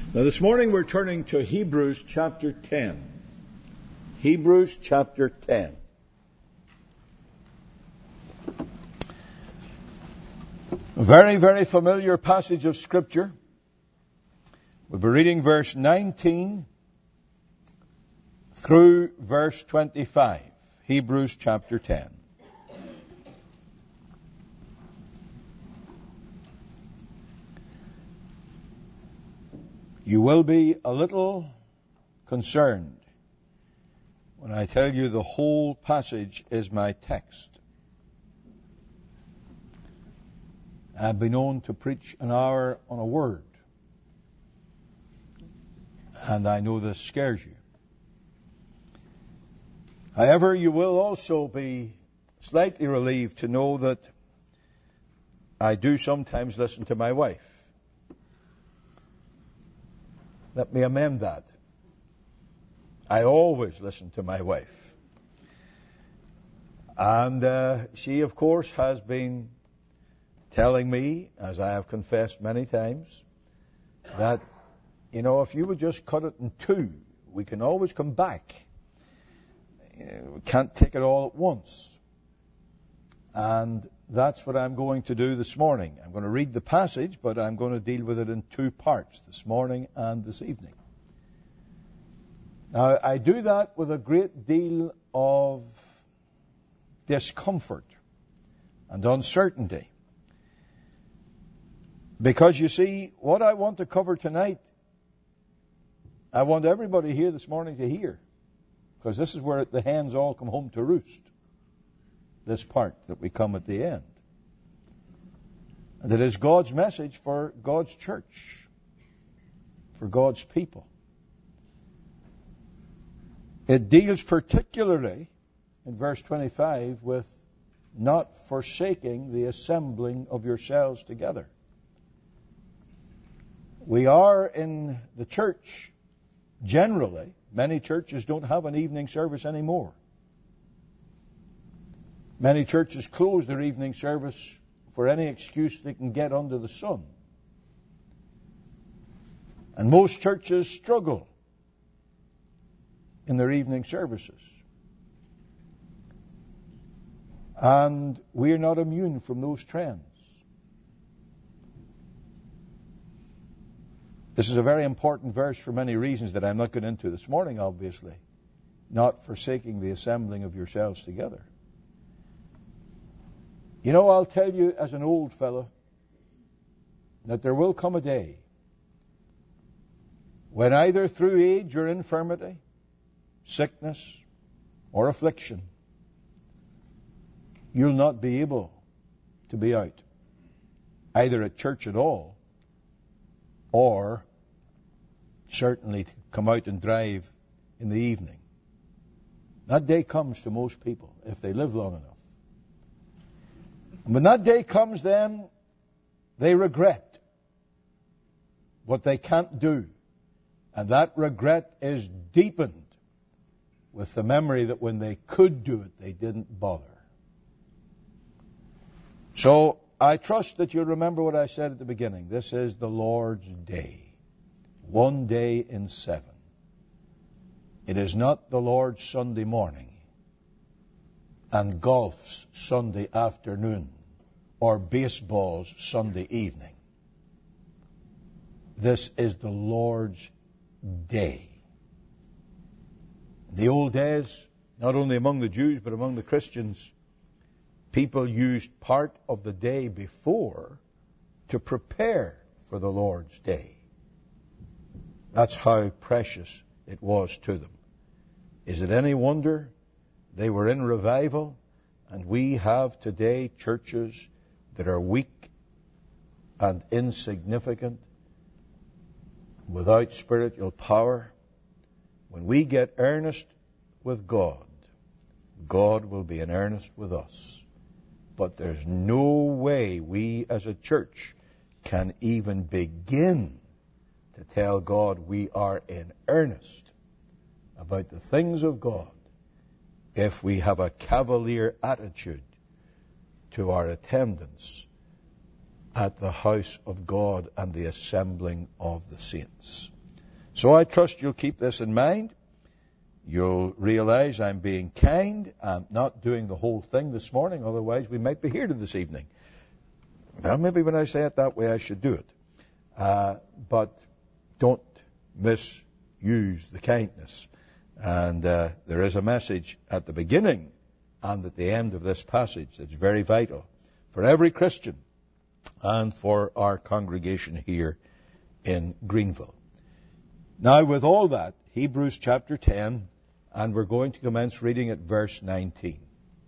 Now this morning we're turning to Hebrews chapter 10. Hebrews chapter 10. A very, very familiar passage of Scripture. We'll be reading verse 19 through verse 25. Hebrews chapter 10. You will be a little concerned when I tell you the whole passage is my text. I've been known to preach an hour on a word, and I know this scares you. However, you will also be slightly relieved to know that I do sometimes listen to my wife. Let me amend that. I always listen to my wife. And she, of course, has been telling me, as I have confessed many times, that, if you would just cut it in two, we can always come back. We can't take it all at once. And that's what I'm going to do this morning. I'm going to read the passage, but I'm going to deal with it in two parts, this morning and this evening. Now, I do that with a great deal of discomfort and uncertainty. Because you see, what I want to cover tonight, I want everybody here this morning to hear. Because this is where the hens all come home to roost. This part that we come at the end. And it is God's message for God's church, for God's people. It deals particularly, in verse 25, with not forsaking the assembling of yourselves together. We are in the church, generally, many churches don't have an evening service anymore. Many churches close their evening service for any excuse they can get under the sun. And most churches struggle in their evening services. And we are not immune from those trends. This is a very important verse for many reasons that I'm not going into this morning, obviously. Not forsaking the assembling of yourselves together. I'll tell you as an old fellow that there will come a day when either through age or infirmity, sickness or affliction, you'll not be able to be out, either at church at all, or certainly to come out and drive in the evening. That day comes to most people, if they live long enough. And when that day comes, then they regret what they can't do. And that regret is deepened with the memory that when they could do it, they didn't bother. So I trust that you'll remember what I said at the beginning. This is the Lord's day. One day in 7. It is not the Lord's Sunday morning and golf's Sunday afternoon or baseball's Sunday evening. This is the Lord's day. In the old days, not only among the Jews but among the Christians, people used part of the day before to prepare for the Lord's day. That's how precious it was to them. Is it any wonder they were in revival, and we have today churches that are weak and insignificant, without spiritual power? When we get earnest with God, God will be in earnest with us. But there's no way we as a church can even begin to tell God we are in earnest about the things of God if we have a cavalier attitude to our attendance at the house of God and the assembling of the saints. So I trust you'll keep this in mind. You'll realize I'm being kind. I'm not doing the whole thing this morning, otherwise we might be here this evening. Well, maybe when I say it that way I should do it. But don't misuse the kindness. And there is a message at the beginning and at the end of this passage that's very vital for every Christian and for our congregation here in Greenville. Now, with all that, Hebrews chapter 10, and we're going to commence reading at verse 19.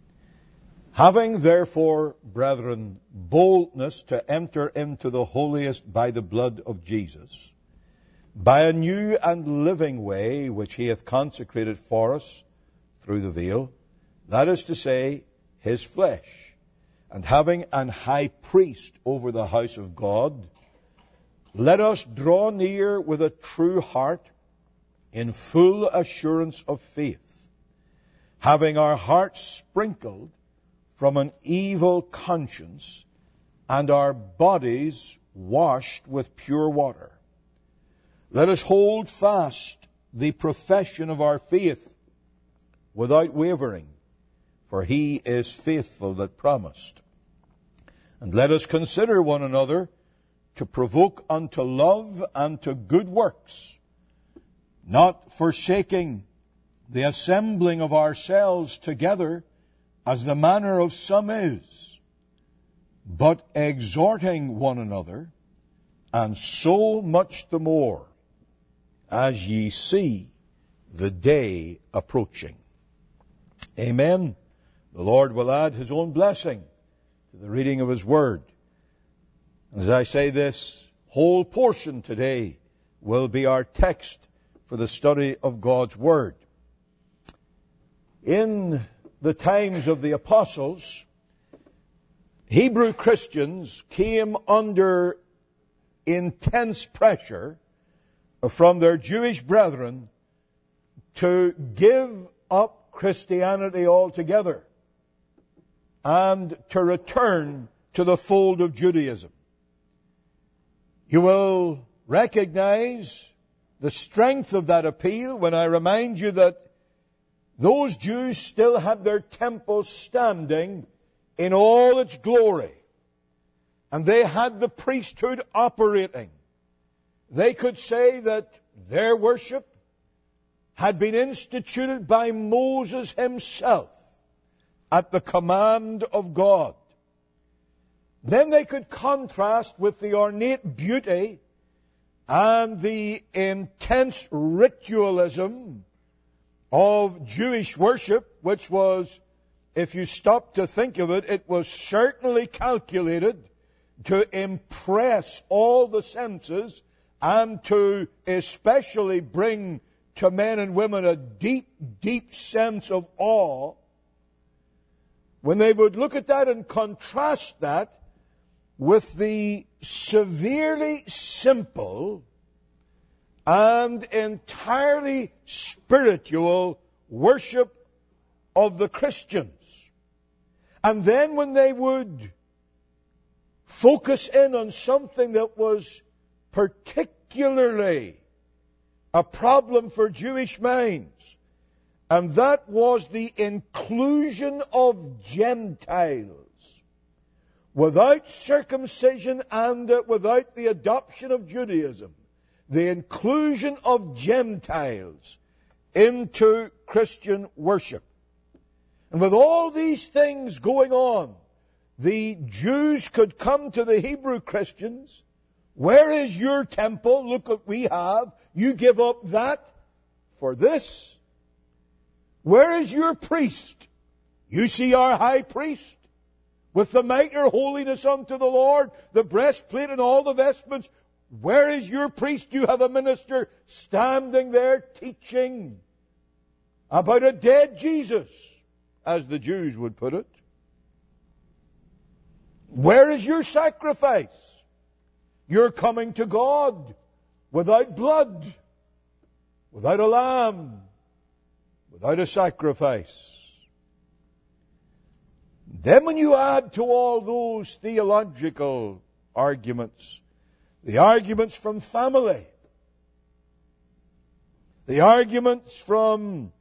Having therefore, brethren, boldness to enter into the holiest by the blood of Jesus, by a new and living way which he hath consecrated for us through the veil, that is to say, his flesh, and having an high priest over the house of God, let us draw near with a true heart in full assurance of faith, having our hearts sprinkled from an evil conscience and our bodies washed with pure water. Let us hold fast the profession of our faith without wavering, for he is faithful that promised. And let us consider one another to provoke unto love and to good works, not forsaking the assembling of ourselves together, as the manner of some is, but exhorting one another, and so much the more, as ye see the day approaching. Amen. The Lord will add his own blessing to the reading of his word. As I say, this whole portion today will be our text for the study of God's word. In the times of the apostles, Hebrew Christians came under intense pressure from their Jewish brethren to give up Christianity altogether and to return to the fold of Judaism. You will recognize the strength of that appeal when I remind you that those Jews still had their temple standing in all its glory. And they had the priesthood operating. They could say that their worship had been instituted by Moses himself at the command of God. Then they could contrast with the ornate beauty and the intense ritualism of Jewish worship, which was, if you stop to think of it, it was certainly calculated to impress all the senses and to especially bring to men and women a deep, deep sense of awe. When they would look at that and contrast that with the severely simple and entirely spiritual worship of the Christians. And then when they would focus in on something that was particularly a problem for Jewish minds, and that was the inclusion of Gentiles without circumcision and without the adoption of Judaism, the inclusion of Gentiles into Christian worship. And with all these things going on, the Jews could come to the Hebrew Christians. Where is your temple? Look what we have. You give up that for this. Where is your priest? You see our high priest with the mitre holiness unto the Lord, the breastplate and all the vestments. Where is your priest? You have a minister standing there teaching about a dead Jesus, as the Jews would put it. Where is your sacrifice? You're coming to God without blood, without a lamb, without a sacrifice. Then when you add to all those theological arguments, the arguments from family, the arguments from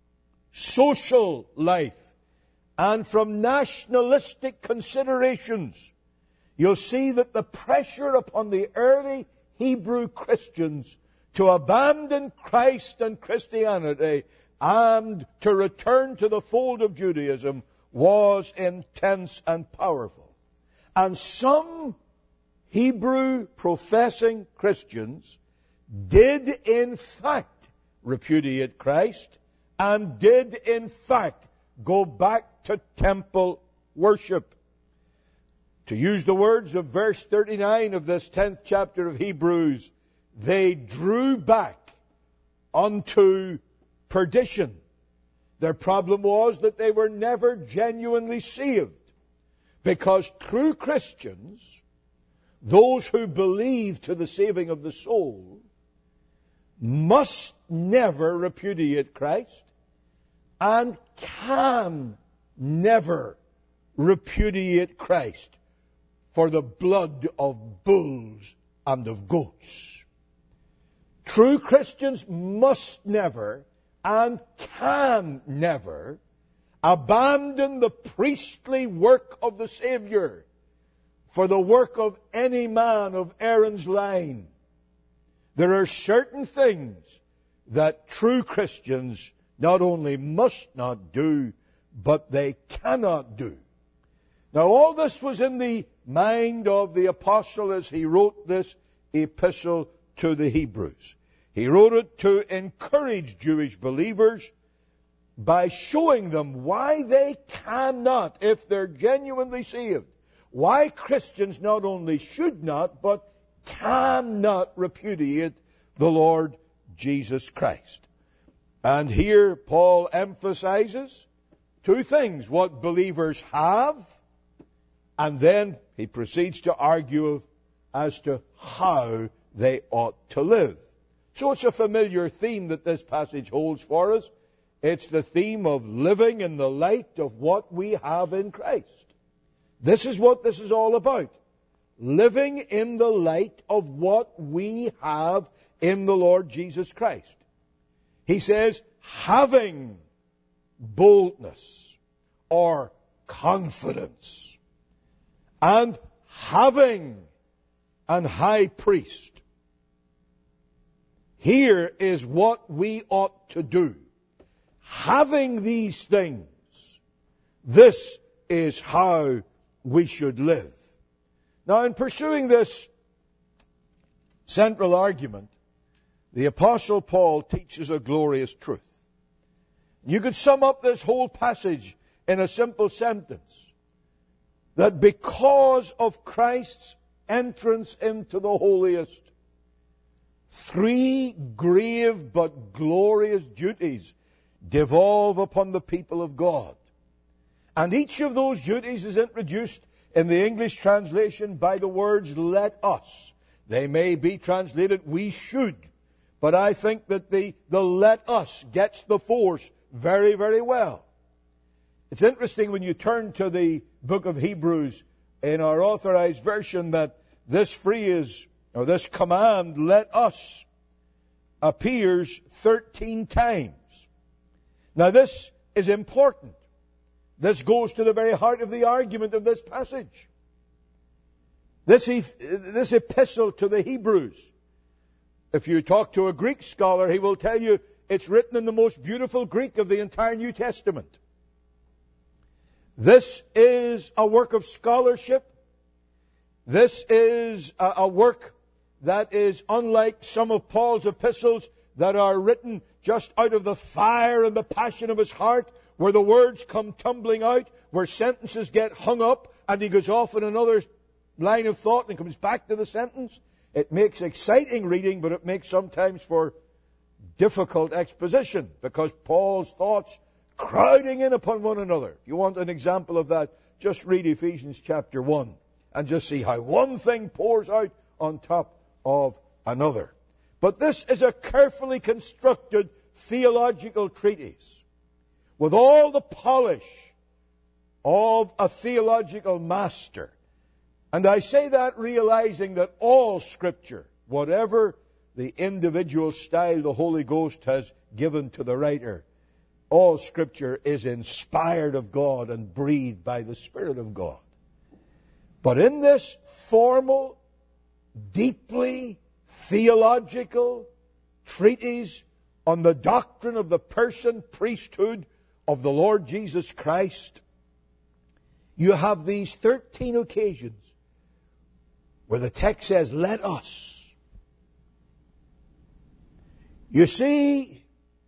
social life, and from nationalistic considerations, you'll see that the pressure upon the early Hebrew Christians to abandon Christ and Christianity and to return to the fold of Judaism was intense and powerful. And some Hebrew professing Christians did in fact repudiate Christ and did in fact go back to temple worship. To use the words of verse 39 of this 10th chapter of Hebrews, they drew back unto perdition. Their problem was that they were never genuinely saved, because true Christians, those who believe to the saving of the soul, must never repudiate Christ and can never repudiate Christ for the blood of bulls and of goats. True Christians must never and can never abandon the priestly work of the Savior for the work of any man of Aaron's line. There are certain things that true Christians not only must not do, but they cannot do. Now, all this was in the mind of the apostle as he wrote this epistle to the Hebrews. He wrote it to encourage Jewish believers by showing them why they cannot, if they're genuinely saved, why Christians not only should not, but cannot repudiate the Lord Jesus Christ. And here Paul emphasizes two things: what believers have, and then he proceeds to argue as to how they ought to live. So it's a familiar theme that this passage holds for us. It's the theme of living in the light of what we have in Christ. This is what this is all about. Living in the light of what we have in the Lord Jesus Christ. He says, having boldness or confidence, and having an high priest. Here is what we ought to do. Having these things, this is how we should live. Now, in pursuing this central argument, the Apostle Paul teaches a glorious truth. You could sum up this whole passage in a simple sentence: that because of Christ's entrance into the holiest, three grave but glorious duties devolve upon the people of God. And each of those duties is introduced in the English translation by the words, let us. They may be translated, we should. But I think that the let us gets the force very, very well. It's interesting when you turn to the book of Hebrews in our authorized version that this phrase, or this command, let us, appears 13 times. Now this is important. This goes to the very heart of the argument of this passage. This epistle to the Hebrews, if you talk to a Greek scholar, he will tell you it's written in the most beautiful Greek of the entire New Testament. This is a work of scholarship. This is a work that is unlike some of Paul's epistles that are written just out of the fire and the passion of his heart, where the words come tumbling out, where sentences get hung up, and he goes off in another line of thought and comes back to the sentence. It makes exciting reading, but it makes sometimes for difficult exposition, because Paul's thoughts crowding in upon one another. If you want an example of that, just read Ephesians chapter 1 and just see how one thing pours out on top of another. But this is a carefully constructed theological treatise with all the polish of a theological master. And I say that realizing that all Scripture, whatever the individual style the Holy Ghost has given to the writer. All Scripture is inspired of God and breathed by the Spirit of God. But in this formal, deeply theological treatise on the doctrine of the person, priesthood of the Lord Jesus Christ, you have these 13 occasions where the text says, let us. You see,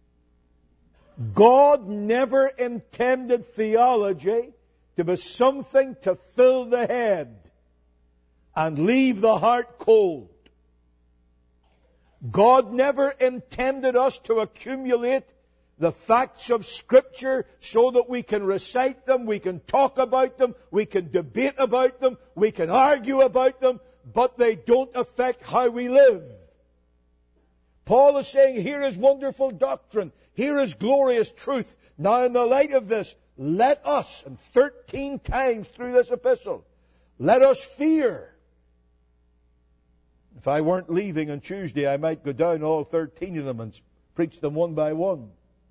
God never intended theology to be something to fill the head and leave the heart cold. God never intended us to accumulate the facts of Scripture so that we can recite them, we can talk about them, we can debate about them, we can argue about them, but they don't affect how we live. Paul is saying, here is wonderful doctrine, here is glorious truth. Now in the light of this, let us, and 13 times through this epistle, let us fear. If I weren't leaving on Tuesday, I might go down all 13 of them and preach them one by one.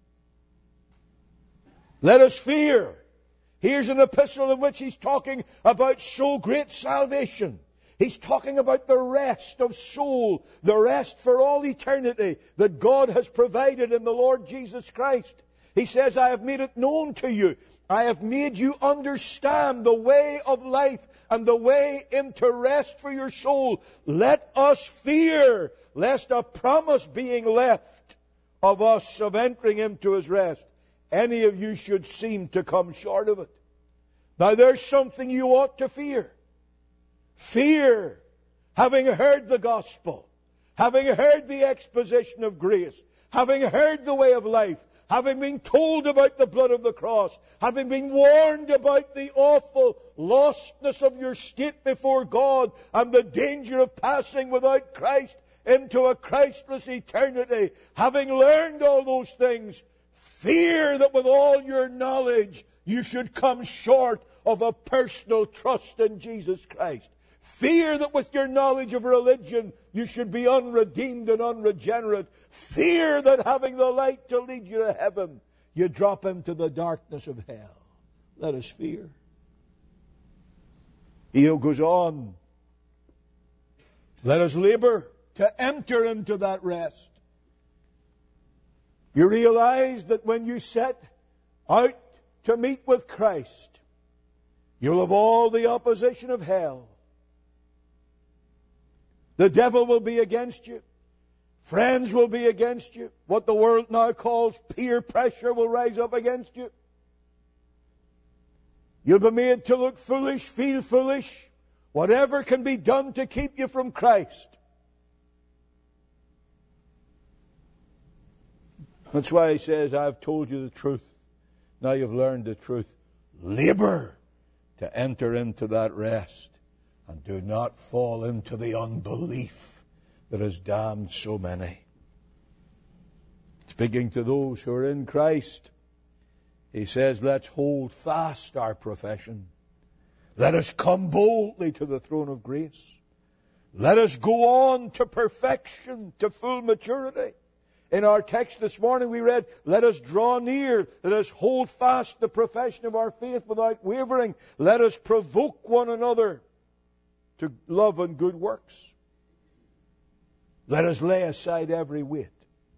Let us fear. Here's an epistle in which he's talking about so great salvation. He's talking about the rest of soul, the rest for all eternity that God has provided in the Lord Jesus Christ. He says, I have made it known to you. I have made you understand the way of life and the way into rest for your soul. Let us fear, lest a promise being left of us of entering into His rest, any of you should seem to come short of it. Now there's something you ought to fear. Fear, having heard the gospel, having heard the exposition of grace, having heard the way of life, having been told about the blood of the cross, having been warned about the awful lostness of your state before God and the danger of passing without Christ into a Christless eternity, having learned all those things, fear that with all your knowledge you should come short of a personal trust in Jesus Christ. Fear that with your knowledge of religion you should be unredeemed and unregenerate. Fear that having the light to lead you to heaven, you drop into the darkness of hell. Let us fear. He goes on. Let us labor to enter into that rest. You realize that when you set out to meet with Christ, you'll have all the opposition of hell. The devil will be against you. Friends will be against you. What the world now calls peer pressure will rise up against you. You'll be made to look foolish, feel foolish. Whatever can be done to keep you from Christ. That's why he says, I've told you the truth. Now you've learned the truth. Labor to enter into that rest. And do not fall into the unbelief that has damned so many. Speaking to those who are in Christ, he says, let's hold fast our profession. Let us come boldly to the throne of grace. Let us go on to perfection, to full maturity. In our text this morning we read, let us draw near, let us hold fast the profession of our faith without wavering. Let us provoke one another to love and good works. Let us lay aside every weight.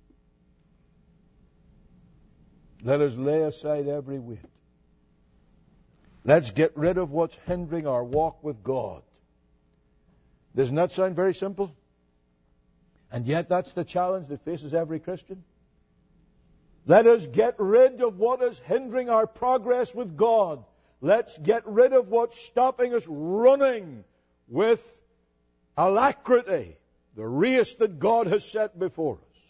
Let us lay aside every weight. Let's get rid of what's hindering our walk with God. Doesn't that sound very simple? And yet that's the challenge that faces every Christian. Let us get rid of what is hindering our progress with God. Let's get rid of what's stopping us running with alacrity the race that God has set before us.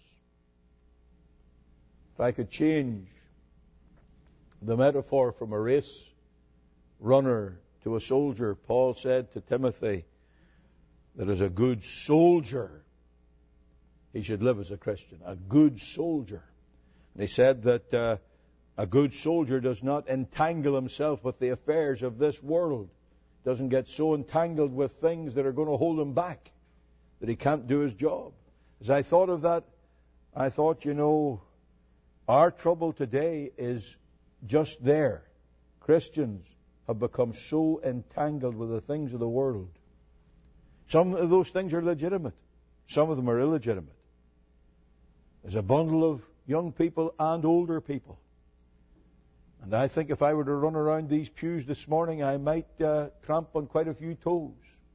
If I could change the metaphor from a race runner to a soldier, Paul said to Timothy that as a good soldier he should live as a Christian. A good soldier. And he said that a good soldier does not entangle himself with the affairs of this world. Doesn't get so entangled with things that are going to hold him back that he can't do his job. As I thought of that, I thought, our trouble today is just there. Christians have become so entangled with the things of the world. Some of those things are legitimate. Some of them are illegitimate. There's a bundle of young people and older people. And I think if I were to run around these pews this morning, I might tramp on quite a few toes.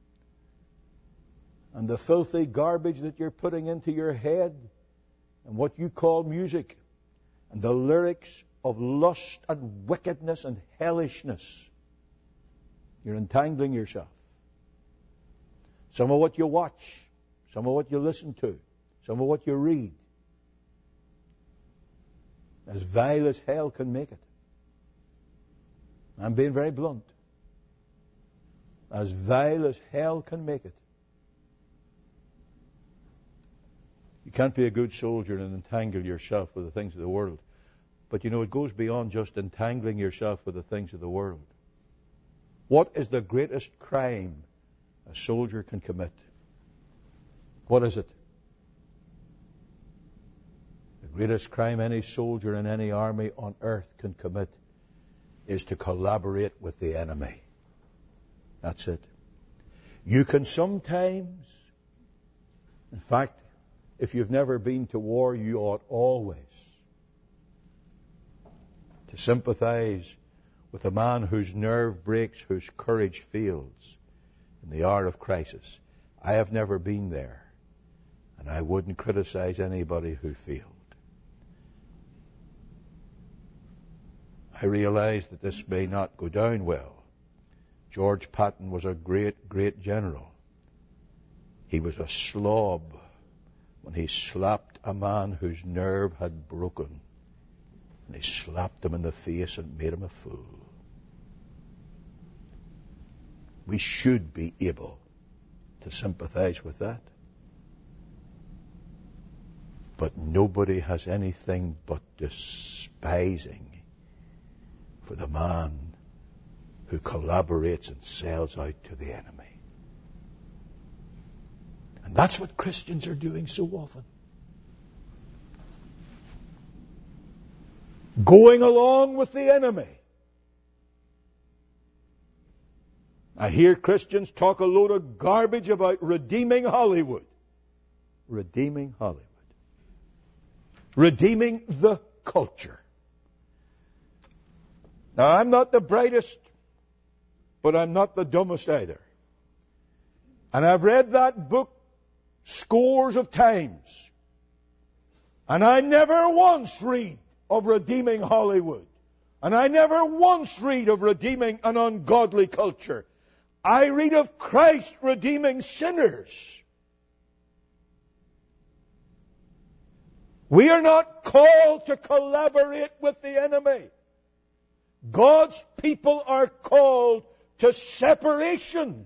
And the filthy garbage that you're putting into your head and what you call music and the lyrics of lust and wickedness and hellishness, you're entangling yourself. Some of what you watch, some of what you listen to, some of what you read, as vile as hell can make it. I'm being very blunt. As vile as hell can make it. You can't be a good soldier and entangle yourself with the things of the world. But it goes beyond just entangling yourself with the things of the world. What is the greatest crime a soldier can commit? What is it? The greatest crime any soldier in any army on earth can commit is to collaborate with the enemy. That's it. You can sometimes, in fact, if you've never been to war, you ought always to sympathize with a man whose nerve breaks, whose courage fails in the hour of crisis. I have never been there, and I wouldn't criticize anybody who failed. I realize that this may not go down well. George Patton was a great, great general. He was a slob when he slapped a man whose nerve had broken. And he slapped him in the face and made him a fool. We should be able to sympathize with that. But nobody has anything but despising for the man who collaborates and sells out to the enemy. And that's what Christians are doing so often. Going along with the enemy. I hear Christians talk a load of garbage about redeeming Hollywood. Redeeming Hollywood. Redeeming the culture. Now, I'm not the brightest, but I'm not the dumbest either. And I've read that book scores of times. And I never once read of redeeming Hollywood. And I never once read of redeeming an ungodly culture. I read of Christ redeeming sinners. We are not called to collaborate with the enemy. God's people are called to separation.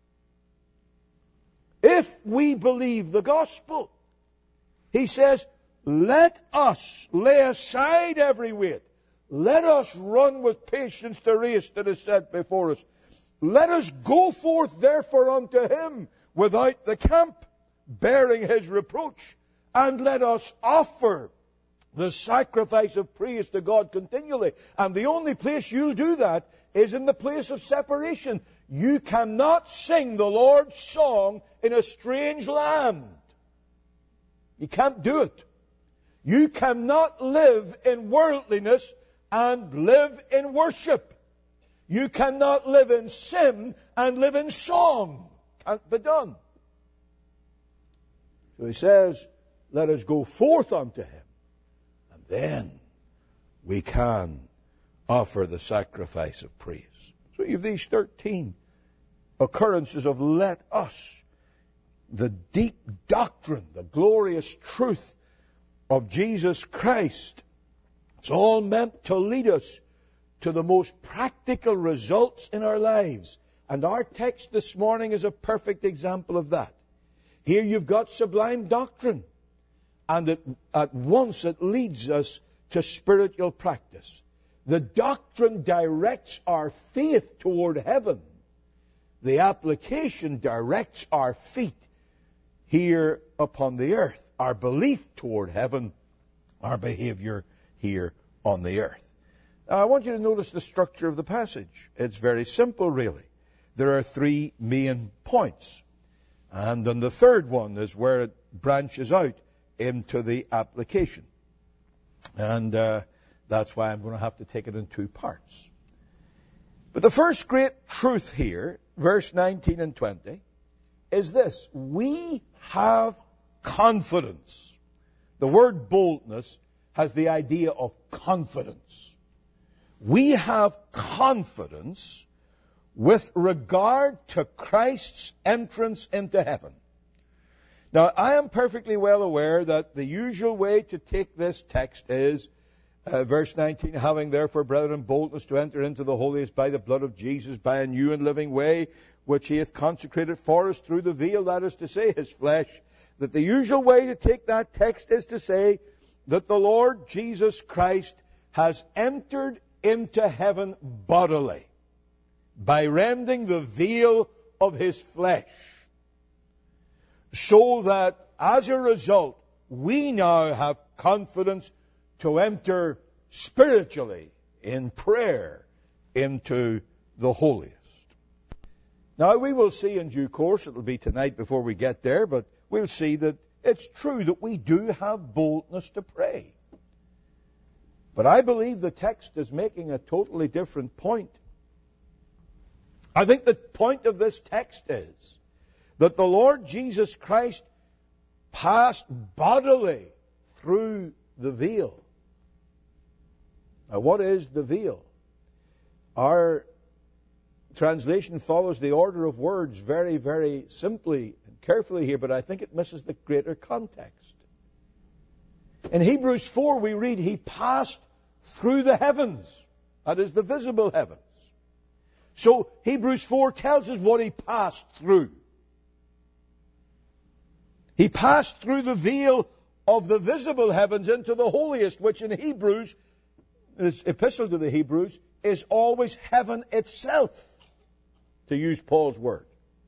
If we believe the gospel, he says, let us lay aside every weight. Let us run with patience the race that is set before us. Let us go forth therefore unto him without the camp, bearing his reproach. And let us offer the sacrifice of praise to God continually. And the only place you'll do that is in the place of separation. You cannot sing the Lord's song in a strange land. You can't do it. You cannot live in worldliness and live in worship. You cannot live in sin and live in song. Can't be done. So he says, let us go forth unto him. And then we can offer the sacrifice of praise. So you have these 13 occurrences of let us. The deep doctrine, the glorious truth of Jesus Christ. It's all meant to lead us to the most practical results in our lives. And our text this morning is a perfect example of that. Here you've got sublime doctrine. And at once it leads us to spiritual practice. The doctrine directs our faith toward heaven. The application directs our feet here upon the earth. our belief toward heaven, our behavior here on the earth. Now, I want you to notice the structure of the passage. It's very simple, really. There are three main points. And then the third one is where it branches out into the application. And that's why I'm going to have to take it in two parts. But the first great truth here, verse 19 and 20, is this: we have confidence. The word boldness has the idea of confidence. We have confidence with regard to Christ's entrance into heaven. Now, I am perfectly well aware that the usual way to take this text is verse 19, having therefore, brethren, boldness to enter into the holiest by the blood of Jesus, by a new and living way, which he hath consecrated for us through the veil, that is to say, his flesh. That the usual way to take that text is to say that the Lord Jesus Christ has entered into heaven bodily by rending the veil of his flesh, so that as a result we now have confidence to enter spiritually in prayer into the holiest. Now, we will see in due course, it will be tonight before we get there, but we'll see that it's true that we do have boldness to pray. But I believe the text is making a totally different point. I think the point of this text is that the Lord Jesus Christ passed bodily through the veil. Now, what is the veil? Our translation follows the order of words very, very simply and carefully here, but I think it misses the greater context. In Hebrews 4, we read, he passed through the heavens. That is, the visible heavens. So Hebrews 4 tells us what he passed through. He passed through the veil of the visible heavens into the holiest, which in Hebrews, this epistle to the Hebrews, is always heaven itself, to use Paul's word.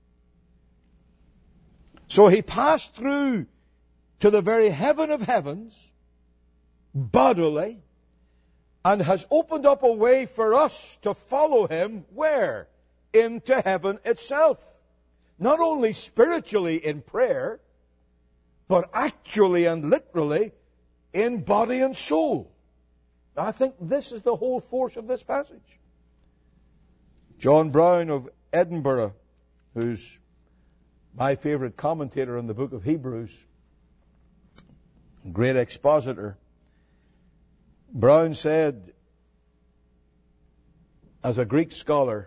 So he passed through to the very heaven of heavens, bodily, and has opened up a way for us to follow him, where? Into heaven itself. Not only spiritually in prayer, but actually and literally in body and soul. I think this is the whole force of this passage. John Brown of Edinburgh, who's my favorite commentator on the book of Hebrews, great expositor, Brown said, as a Greek scholar,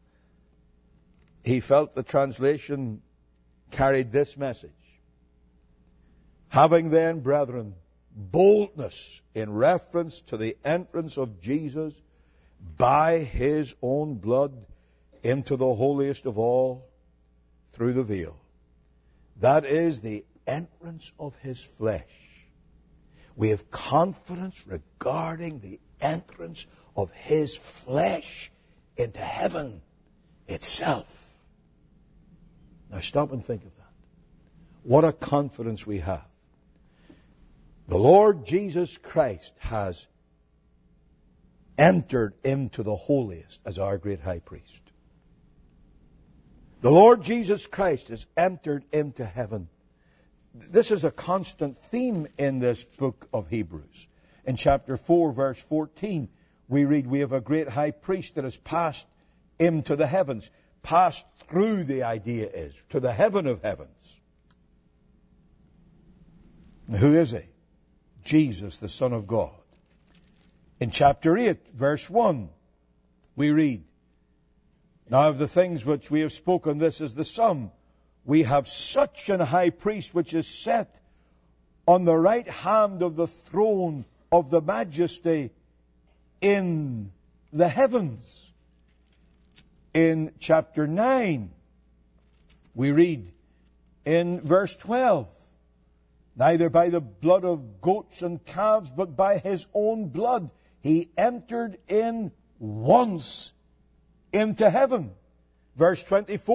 he felt the translation carried this message: having then, brethren, boldness in reference to the entrance of Jesus by his own blood into the holiest of all through the veil. That is the entrance of his flesh. We have confidence regarding the entrance of his flesh into heaven itself. Now stop and think of that. What a confidence we have. The Lord Jesus Christ has entered into the holiest as our great high priest. The Lord Jesus Christ has entered into heaven. This is a constant theme in this book of Hebrews. In chapter 4, verse 14, we read, we have a great high priest that has passed into the heavens. Passed through, the idea is, to the heaven of heavens. Now, who is he? Jesus, the Son of God. In chapter 8, verse 1, we read, now of the things which we have spoken, this is the sum. We have such an high priest which is set on the right hand of the throne of the majesty in the heavens. In chapter 9, we read in verse 12, neither by the blood of goats and calves, but by his own blood he entered in once into heaven. Verse 24,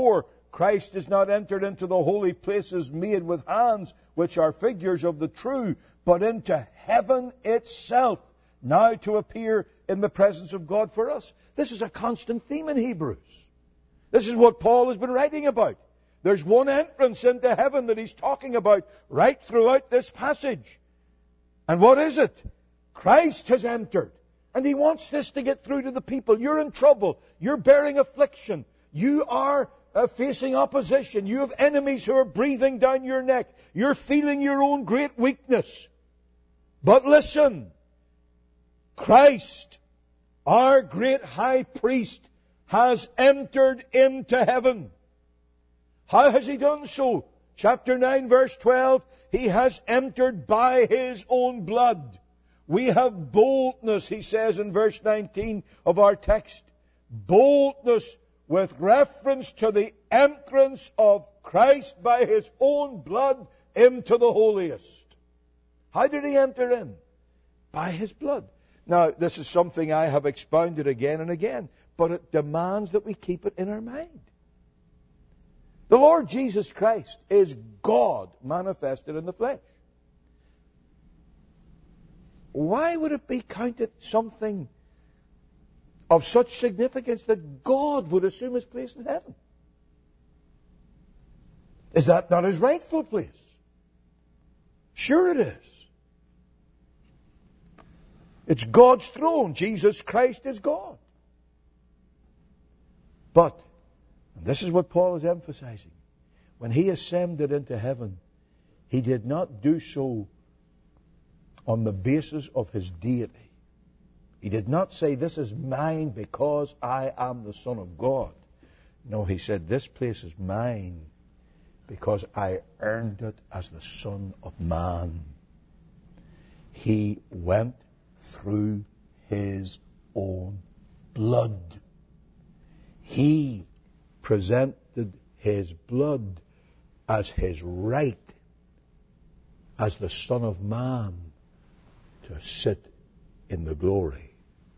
Christ is not entered into the holy places made with hands, which are figures of the true, but into heaven itself, now to appear in the presence of God for us. This is a constant theme in Hebrews. This is what Paul has been writing about. There's one entrance into heaven that he's talking about right throughout this passage. And what is it? Christ has entered. And he wants this to get through to the people. You're in trouble. You're bearing affliction. You are facing opposition. You have enemies who are breathing down your neck. You're feeling your own great weakness. But listen, Christ, our great high priest, has entered into heaven. How has he done so? Chapter 9, verse 12, he has entered by his own blood. We have boldness, he says in verse 19 of our text. Boldness with reference to the entrance of Christ by his own blood into the holiest. How did he enter in? By his blood. Now, this is something I have expounded again and again, but it demands that we keep it in our mind. The Lord Jesus Christ is God manifested in the flesh. Why would it be counted something of such significance that God would assume his place in heaven? Is that not his rightful place? Sure it is. It's God's throne. Jesus Christ is God. But, and this is what Paul is emphasizing, when he ascended into heaven, he did not do so on the basis of his deity. He did not say, this is mine because I am the Son of God. No, he said, this place is mine because I earned it as the Son of Man. He went through his own blood. He presented his blood as his right as the Son of Man to sit in the glory.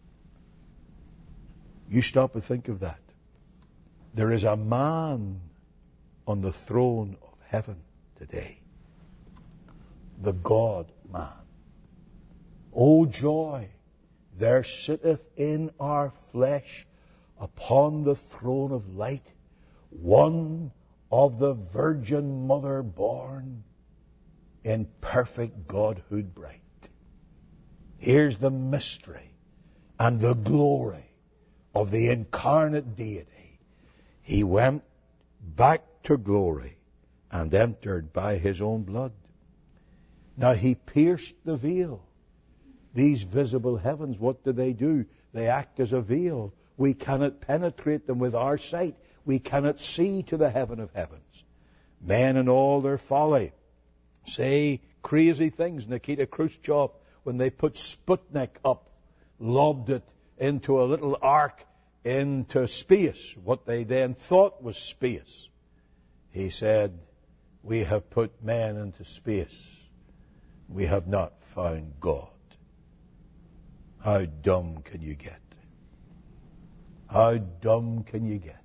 You stop and think of that. There is a man on the throne of heaven today. The God-man. O joy! There sitteth in our flesh upon the throne of light one of the Virgin Mother born in perfect Godhood bright. Here's the mystery and the glory of the incarnate deity. He went back to glory and entered by his own blood. Now he pierced the veil. These visible heavens, what do? They act as a veil. We cannot penetrate them with our sight. We cannot see to the heaven of heavens. Men in all their folly say crazy things. Nikita Khrushchev, when they put Sputnik up, lobbed it into a little ark into space, what they then thought was space. He said, we have put men into space. We have not found God. How dumb can you get? How dumb can you get?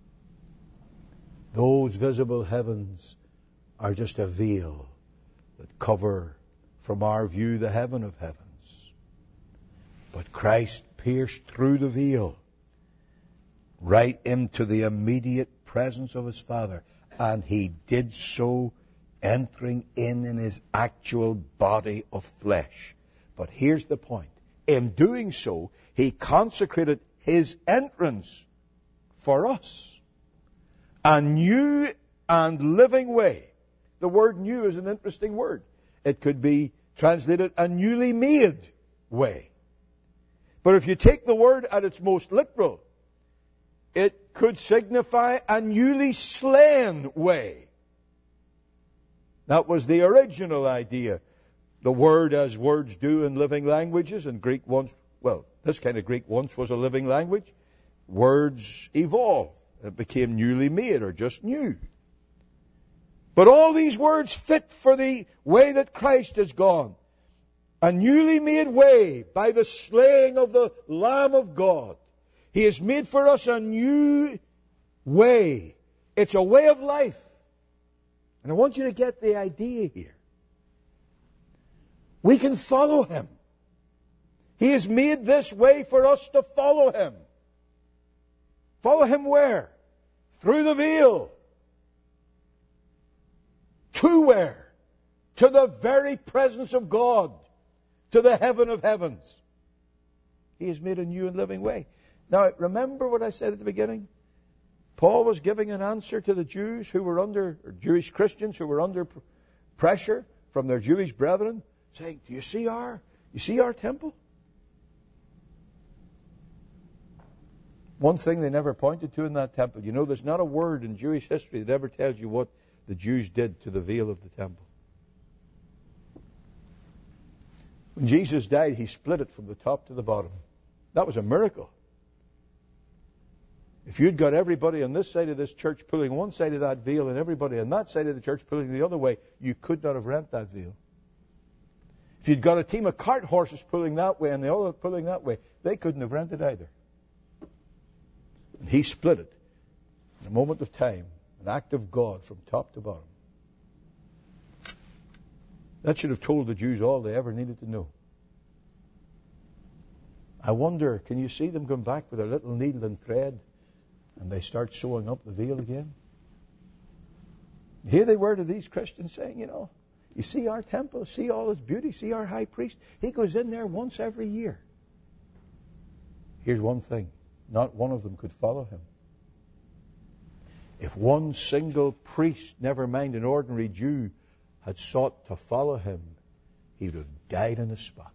Those visible heavens are just a veil that cover from our view the heaven of heavens. But Christ pierced through the veil right into the immediate presence of his Father. And he did so entering in his actual body of flesh. But here's the point. In doing so, he consecrated his entrance for us. A new and living way. The word new is an interesting word. It could be translated a newly made way. But if you take the word at its most literal, it could signify a newly slain way. That was the original idea. The word, as words do in living languages, and Greek once, well, this kind of Greek once was a living language. Words evolve. It became newly made or just new. But all these words fit for the way that Christ has gone. A newly made way by the slaying of the Lamb of God. He has made for us a new way It's a way of life. And I want you to get the idea here. We can follow Him. He has made this way for us to follow Him. Follow Him where? Through the veil. To where? To the very presence of God. To the heaven of heavens. He has made a new and living way. Now, remember what I said at the beginning? Paul was giving an answer to the Jews who were under, or Jewish Christians who were under pressure from their Jewish brethren, saying, do you see our temple? One thing they never pointed to in that temple, you know, there's not a word in Jewish history that ever tells you what the Jews did to the veil of the temple. When Jesus died, He split it from the top to the bottom. That was a miracle. If you'd got everybody on this side of this church pulling one side of that veil and everybody on that side of the church pulling the other way, you could not have rent that veil. If you'd got a team of cart horses pulling that way and the other pulling that way, they couldn't have rented either. And He split it in a moment of time, an act of God from top to bottom. That should have told the Jews all they ever needed to know. I wonder, can you see them come back with their little needle and thread and they start sewing up the veil again? Here they were to these Christians saying, you know, you see our temple, see all its beauty, see our high priest. He goes in there once every year. Here's one thing. Not one of them could follow Him. If one single priest, never mind an ordinary Jew, had sought to follow Him, he would have died on the spot.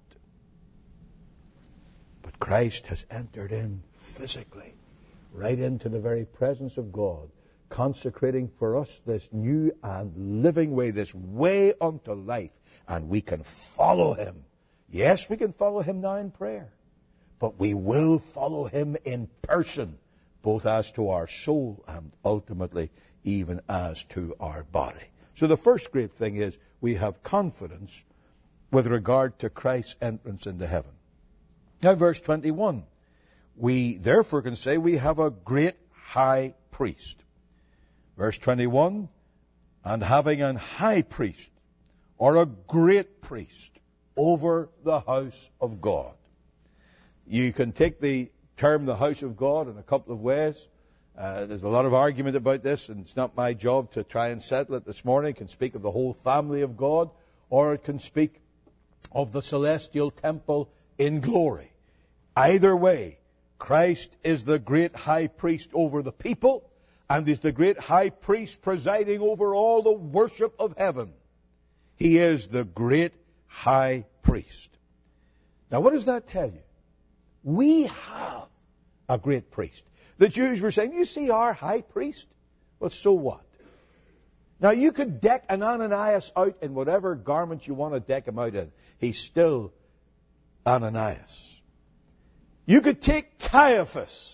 But Christ has entered in physically, right into the very presence of God, consecrating for us this new and living way, this way unto life, and we can follow Him. Yes, we can follow Him now in prayer, but we will follow Him in person, both as to our soul and ultimately even as to our body. So the first great thing is we have confidence with regard to Christ's entrance into heaven. Now, verse 21. We therefore can say we have a great high priest. Verse 21, and having an high priest, or a great priest, over the house of God. You can take the term the house of God in a couple of ways. There's a lot of argument about this, and it's not my job to try and settle it this morning. It can speak of the whole family of God, or it can speak of the celestial temple in glory. Either way, Christ is the great high priest over the people, and is the great high priest presiding over all the worship of heaven. He is the great high priest. Now, what does that tell you? We have a great priest. The Jews were saying, you see our high priest? Well, so what? Now, you could deck an Ananias out in whatever garment you want to deck him out in. He's still Ananias. You could take Caiaphas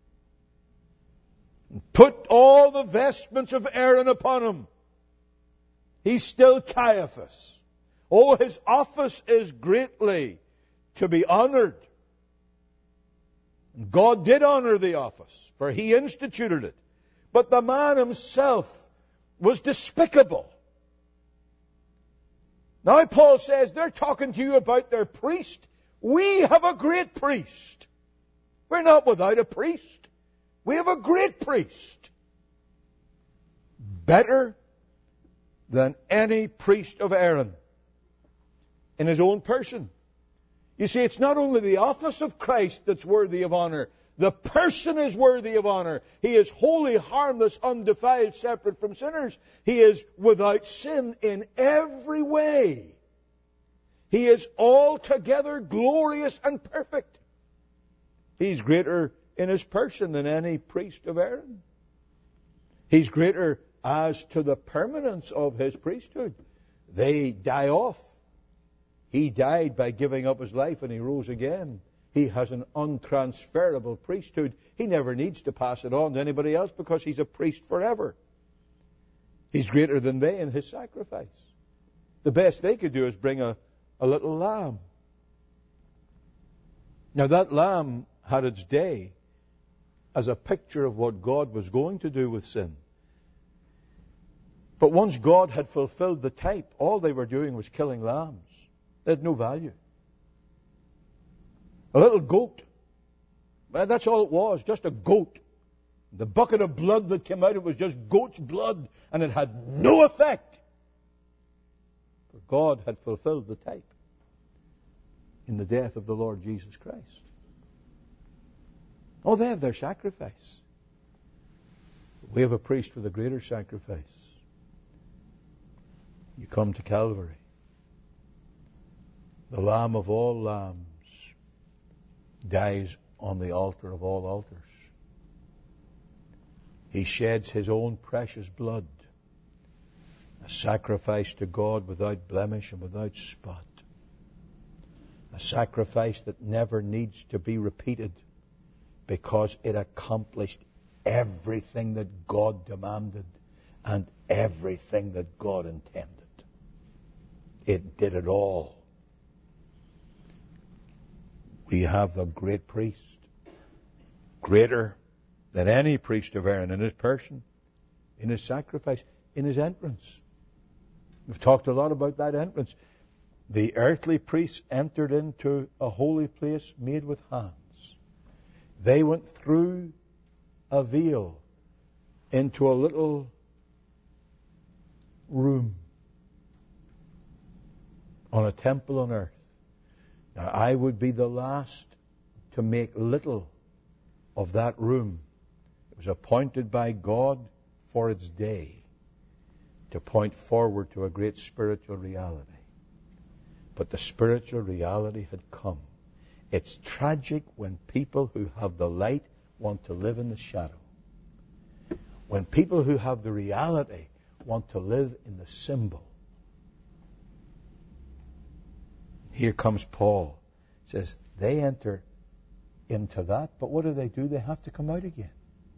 and put all the vestments of Aaron upon him. He's still Caiaphas. Oh, his office is greatly to be honored. God did honor the office, for He instituted it. But the man himself was despicable. Now Paul says, they're talking to you about their priest. We have a great priest. We're not without a priest. We have a great priest. Better than any priest of Aaron in his own person. You see, it's not only the office of Christ that's worthy of honor. The person is worthy of honor. He is holy, harmless, undefiled, separate from sinners. He is without sin in every way. He is altogether glorious and perfect. He's greater in His person than any priest of Aaron. He's greater as to the permanence of His priesthood. They die off. He died by giving up His life and He rose again. He has an untransferable priesthood. He never needs to pass it on to anybody else because He's a priest forever. He's greater than they in His sacrifice. The best they could do is bring a little lamb. Now that lamb had its day as a picture of what God was going to do with sin. But once God had fulfilled the type, all they were doing was killing lambs. They had no value. A little goat. Well, that's all it was, just a goat. The bucket of blood that came out, it was just goat's blood, and it had no effect. For God had fulfilled the type in the death of the Lord Jesus Christ. Oh, they have their sacrifice. We have a priest with a greater sacrifice. You come to Calvary. The Lamb of all lambs dies on the altar of all altars. He sheds his own precious blood, a sacrifice to God without blemish and without spot. A sacrifice that never needs to be repeated because it accomplished everything that God demanded and everything that God intended. It did it all. We have the great priest, greater than any priest of Aaron, in his person, in his sacrifice, in his entrance. We've talked a lot about that entrance. The earthly priests entered into a holy place made with hands. They went through a veil into a little room on a temple on earth. Now, I would be the last to make little of that room. It was appointed by God for its day to point forward to a great spiritual reality. But the spiritual reality had come. It's tragic when people who have the light want to live in the shadow. When people who have the reality want to live in the symbol. Here comes Paul. He says, they enter into that, but what do? They have to come out again.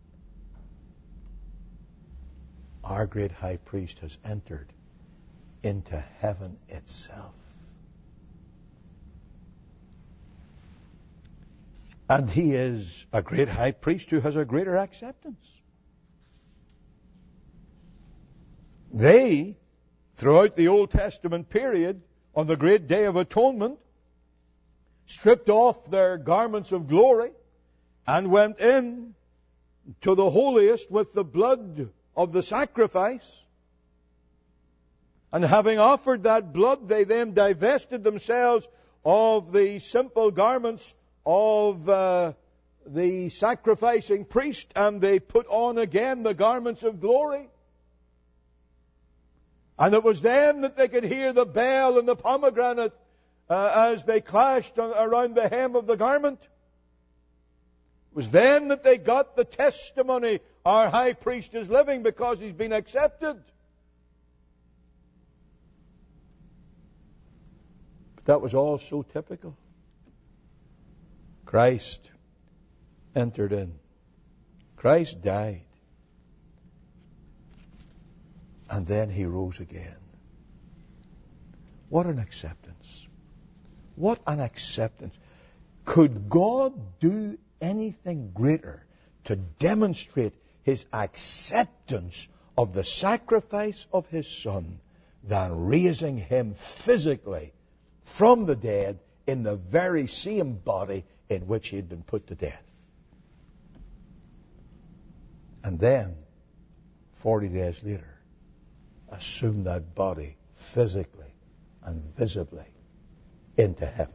Our great high priest has entered into heaven itself. And he is a great high priest who has a greater acceptance. They, throughout the Old Testament period, on the great day of atonement, stripped off their garments of glory and went in to the holiest with the blood of the sacrifice. And having offered that blood, they then divested themselves of the simple garments of the sacrificing priest, and they put on again the garments of glory. And it was then that they could hear the bell and the pomegranate as they clashed around the hem of the garment. It was then that they got the testimony, our high priest is living because he's been accepted. But that was all so typical. Christ entered in. Christ died. And then he rose again. What an acceptance. What an acceptance. Could God do anything greater to demonstrate his acceptance of the sacrifice of his Son than raising him physically from the dead in the very same body in which he had been put to death? And then, 40 days later, assume that body physically and visibly into heaven.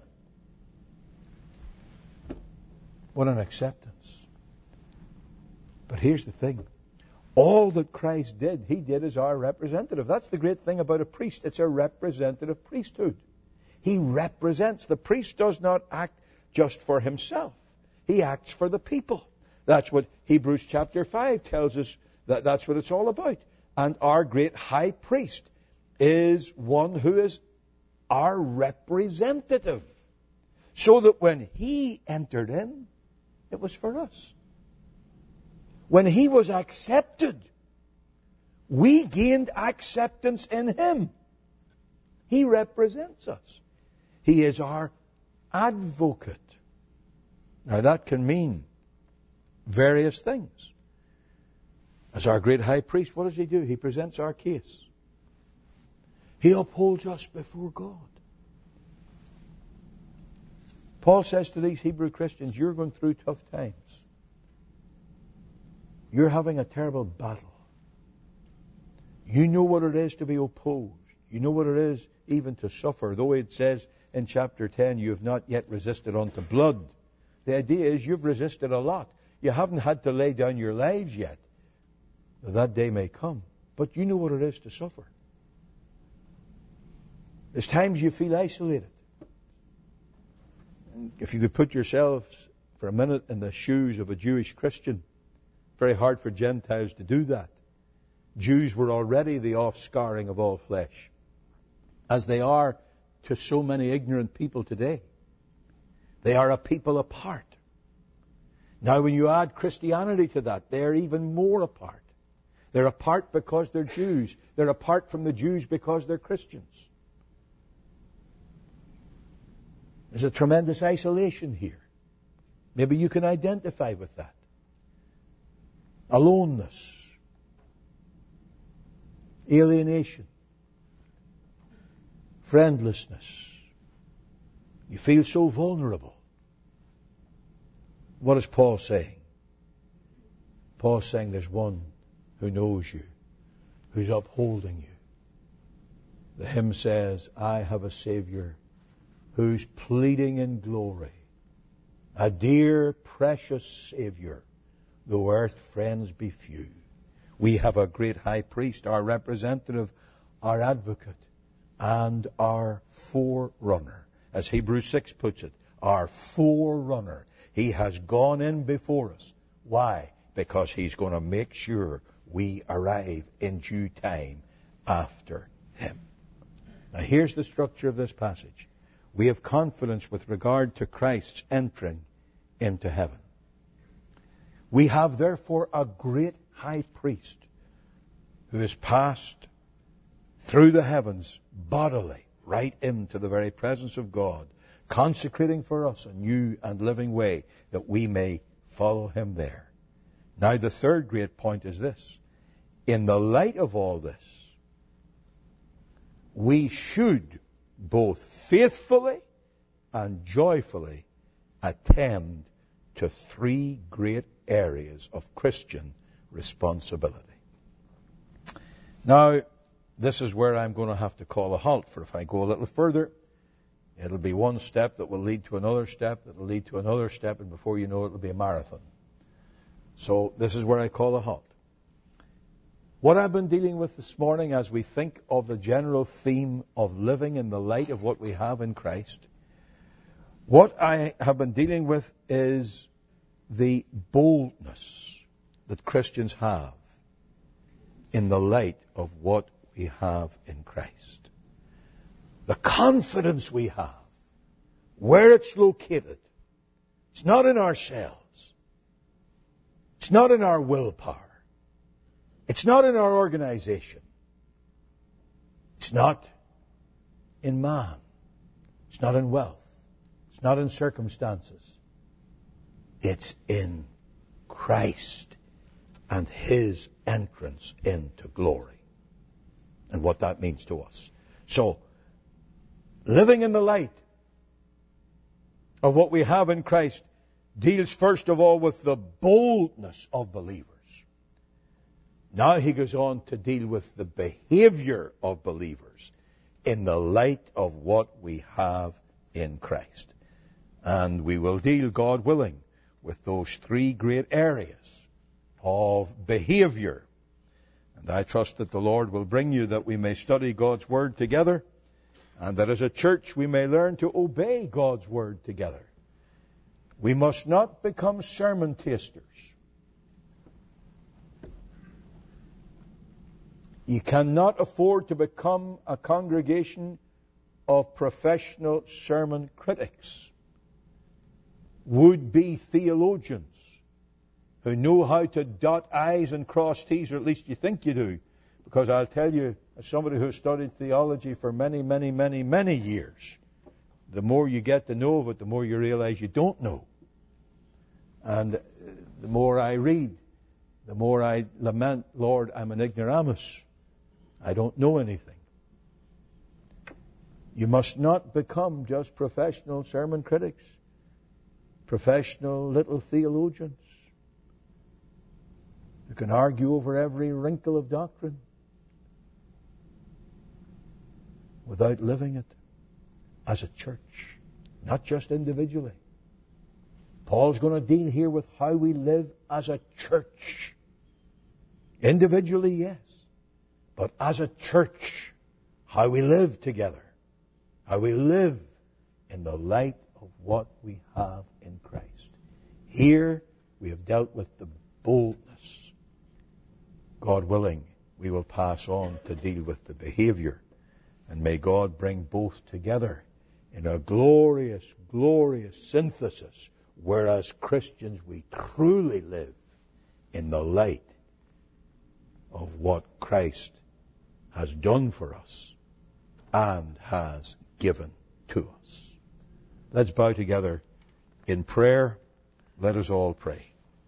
What an acceptance. But here's the thing. All that Christ did, he did as our representative. That's the great thing about a priest. It's a representative priesthood. He represents. The priest does not act just for himself. He acts for the people. That's what Hebrews chapter 5 tells us. That's what it's all about. And our great high priest is one who is our representative. So that when he entered in, it was for us. When he was accepted, we gained acceptance in him. He represents us. He is our advocate. Now that can mean various things. As our great high priest, what does he do? He presents our case. He upholds us before God. Paul says to these Hebrew Christians, you're going through tough times. You're having a terrible battle. You know what it is to be opposed. You know what it is even to suffer. Though it says in chapter 10, you have not yet resisted unto blood. The idea is you've resisted a lot. You haven't had to lay down your lives yet. That day may come. But you know what it is to suffer. There's times you feel isolated. If you could put yourselves for a minute in the shoes of a Jewish Christian, very hard for Gentiles to do that. Jews were already the offscouring of all flesh, as they are to so many ignorant people today. They are a people apart. Now when you add Christianity to that, they're even more apart. They're apart because they're Jews. They're apart from the Jews because they're Christians. There's a tremendous isolation here. Maybe you can identify with that. Aloneness. Alienation. Friendlessness. You feel so vulnerable. What is Paul saying? Paul's saying there's one who knows you, who's upholding you. The hymn says, I have a Savior who's pleading in glory, a dear, precious Savior, though earth friends be few. We have a great high priest, our representative, our advocate, and our forerunner. As Hebrews 6 puts it, our forerunner. He has gone in before us. Why? Because he's going to make sure we arrive in due time after him. Now here's the structure of this passage. We have confidence with regard to Christ's entering into heaven. We have therefore a great high priest who has passed through the heavens bodily, right into the very presence of God, consecrating for us a new and living way that we may follow him there. Now the third great point is this. In the light of all this, we should both faithfully and joyfully attend to three great areas of Christian responsibility. Now, this is where I'm going to have to call a halt, for if I go a little further, it'll be one step that will lead to another step, that will lead to another step, and before you know it, it'll be a marathon. So this is where I call a halt. What I've been dealing with this morning as we think of the general theme of living in the light of what we have in Christ, what I have been dealing with is the boldness that Christians have in the light of what we have in Christ. The confidence we have, where it's located. It's not in ourselves. It's not in our willpower. It's not in our organization. It's not in man. It's not in wealth. It's not in circumstances. It's in Christ and his entrance into glory and what that means to us. So, living in the light of what we have in Christ deals first of all with the boldness of believers. Now he goes on to deal with the behavior of believers in the light of what we have in Christ. And we will deal, God willing, with those three great areas of behavior. And I trust that the Lord will bring you that we may study God's Word together, and that as a church we may learn to obey God's Word together. We must not become sermon tasters. You cannot afford to become a congregation of professional sermon critics, would-be theologians who know how to dot I's and cross T's, or at least you think you do. Because I'll tell you, as somebody who has studied theology for many, many, many, many years, the more you get to know of it, the more you realize you don't know. And the more I read, the more I lament, Lord, I'm an ignoramus. I don't know anything. You must not become just professional sermon critics, professional little theologians who can argue over every wrinkle of doctrine without living it as a church, not just individually. Paul's going to deal here with how we live as a church. Individually, yes, but as a church, how we live together, how we live in the light of what we have in Christ. Here we have dealt with the boldness. God willing, we will pass on to deal with the behavior. And may God bring both together in a glorious, glorious synthesis, whereas Christians, we truly live in the light of what Christ has done for us and has given to us. Let's bow together in prayer. Let us all pray.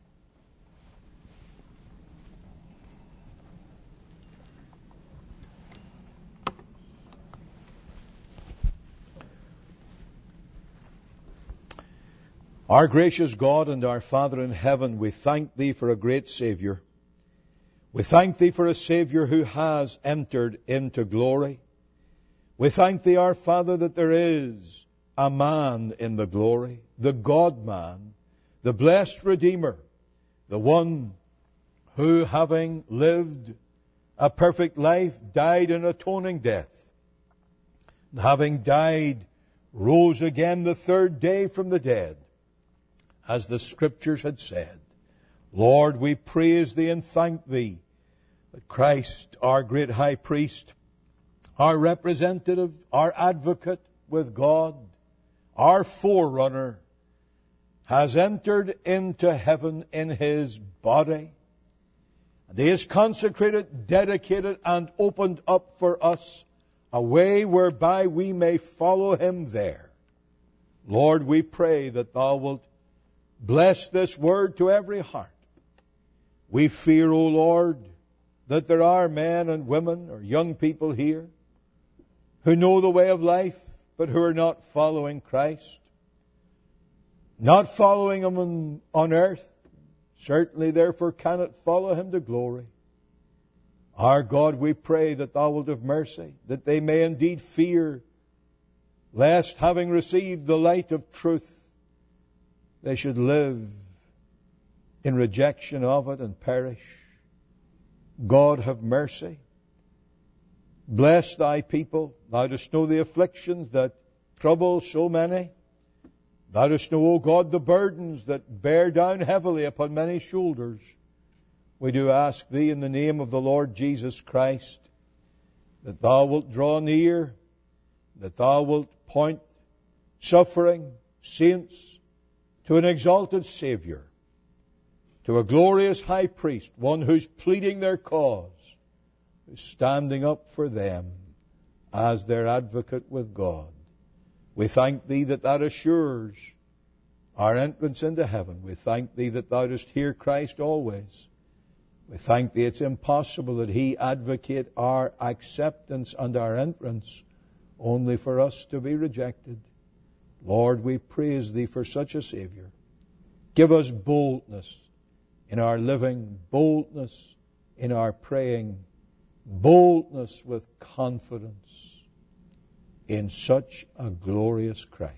Our gracious God and our Father in heaven, we thank Thee for a great Savior. We thank Thee for a Savior who has entered into glory. We thank Thee, our Father, that there is a man in the glory, the God-man, the blessed Redeemer, the one who, having lived a perfect life, died an atoning death. And having died, rose again the third day from the dead, as the Scriptures had said. Lord, we praise Thee and thank Thee that Christ, our great high priest, our representative, our advocate with God, our forerunner, has entered into heaven in His body. And He is consecrated, dedicated, and opened up for us a way whereby we may follow Him there. Lord, we pray that Thou wilt bless this word to every heart. We fear, O Lord, that there are men and women or young people here who know the way of life, but who are not following Christ, not following Him on earth, certainly therefore cannot follow Him to glory. Our God, we pray that Thou wilt have mercy, that they may indeed fear, lest having received the light of truth, they should live in rejection of it and perish. God, have mercy. Bless Thy people. Thou dost know the afflictions that trouble so many. Thou dost know, O God, the burdens that bear down heavily upon many shoulders. We do ask Thee in the name of the Lord Jesus Christ that Thou wilt draw near, that Thou wilt point suffering saints to an exalted Savior, to a glorious high priest, one who's pleading their cause, who's standing up for them as their advocate with God. We thank Thee that that assures our entrance into heaven. We thank Thee that Thou dost hear Christ always. We thank Thee it's impossible that He advocate our acceptance and our entrance only for us to be rejected. Lord, we praise Thee for such a Savior. Give us boldness in our living, boldness in our praying, boldness with confidence in such a glorious Christ.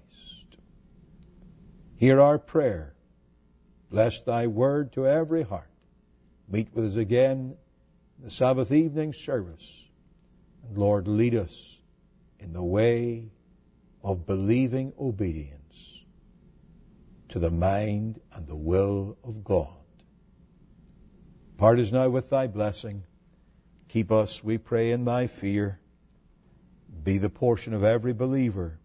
Hear our prayer. Bless Thy word to every heart. Meet with us again in the Sabbath evening service. And Lord, lead us in the way of believing obedience to the mind and the will of God. Part is now with Thy blessing. Keep us, we pray, in Thy fear. Be the portion of every believer,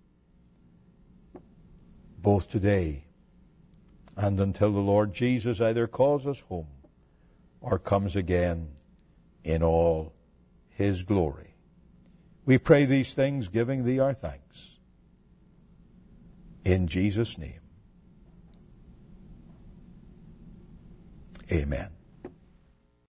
both today and until the Lord Jesus either calls us home or comes again in all His glory. We pray these things, giving Thee our thanks. In Jesus' name, amen.